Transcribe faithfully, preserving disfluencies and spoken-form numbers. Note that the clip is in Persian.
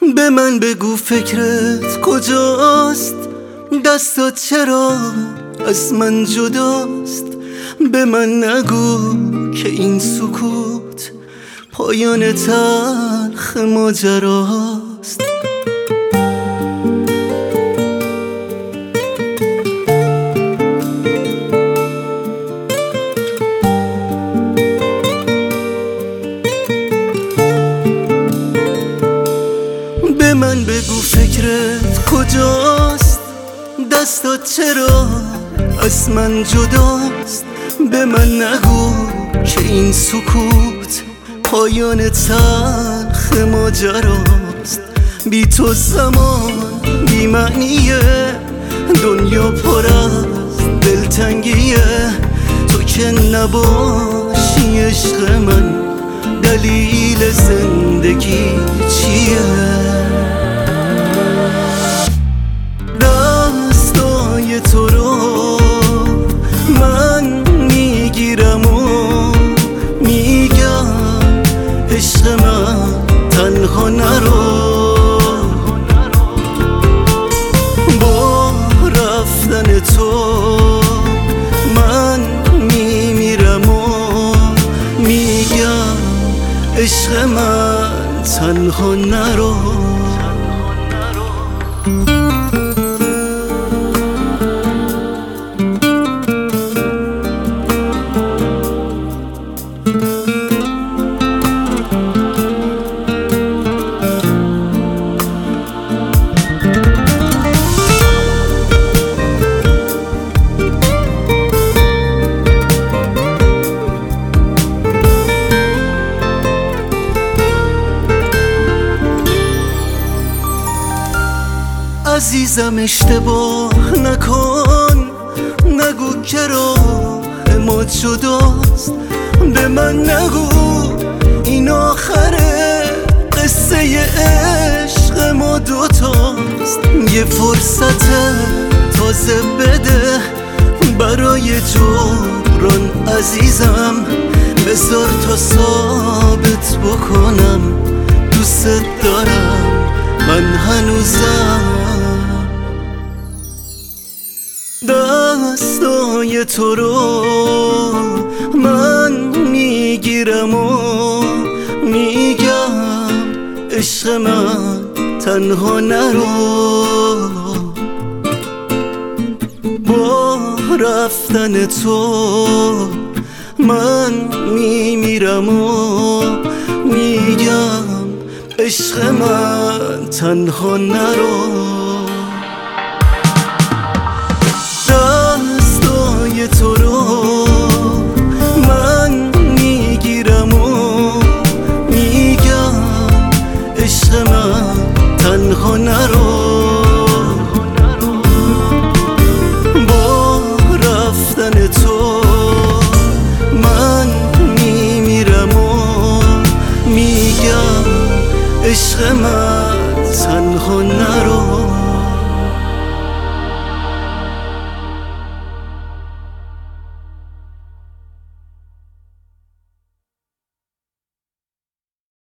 به من بگو فکرت کجاست، دستات چرا از من جداست. به من نگو که این سکوت پایان تلخ ماجراست. به من بگو فکرت کجاست، دستات چرا از من جداست. به من نگو که این سکوت پایان تلخ ماجراست. بی تو زمان بی معنیه، دنیا پر از دلتنگیه. تو که نباشی عشق من، دلیل زندگی چیه؟ دستای تو رو من میگیرم و میگم عشق من تنها نرو. با رفتن تو من میمیرم و میگم عشق من تنها نرو. عزیزم اشتباه نکن، نگو که راه ما جداست. به من نگو این آخره قصه عشق ما دوتاست. یه فرصت تازه بده برای جبران عزیزم. بذار تا ثابت بکنم دوست دارم من هنوزم. دستای تو رو من میگیرم و میگم عشق من تنها نرو. با رفتن تو من میمیرم و میگم عشق من تنها نرو. دستای تو